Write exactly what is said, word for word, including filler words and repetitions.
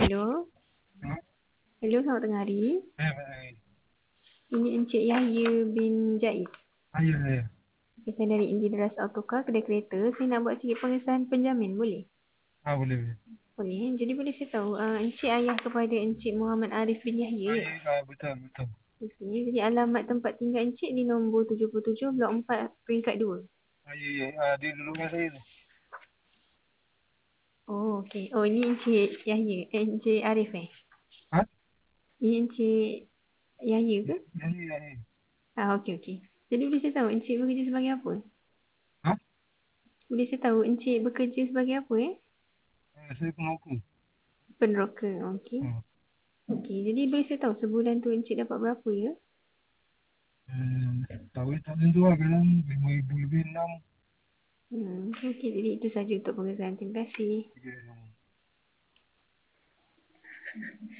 Hello. Hmm? Hello, selamat tengah hari. Ya, baik. Ini Encik Yahya bin Jais. Ah, ya, ya. Saya dari Indiras Autocar, kedai kereta. Saya nak buat sikit pengesahan penjamin, boleh? Ah, boleh, boleh. Boleh. Jadi boleh saya tahu, uh, Encik ayah kepada Encik Muhammad Arif bin Yahya, Ah, ya? ya, ah, betul, betul. Okey. Jadi alamat tempat tinggal Encik di nombor tujuh puluh tujuh, blok empat, peringkat dua. Ah, ya, ya. Ah, dia duduk dengan saya tu. Oh, okey. Oh, ini Encik Yahya, eh, Encik Arif eh? Ha? Ini Encik Yahya ke? Ya, ya, ya. Ah, okey, okey. Jadi boleh saya tahu Encik bekerja sebagai apa? Ha? Boleh saya tahu Encik bekerja sebagai apa, eh? Ah, saya pengoku. Peneroka, okey. Hmm. Okey, jadi boleh saya tahu sebulan tu Encik dapat berapa, ya? Hmm, tahu tak tentu lah. Kadang lima ribu lebih, enam. Hmm, okey, jadi itu saja untuk pengesahan. Terima kasih. Ya, ya.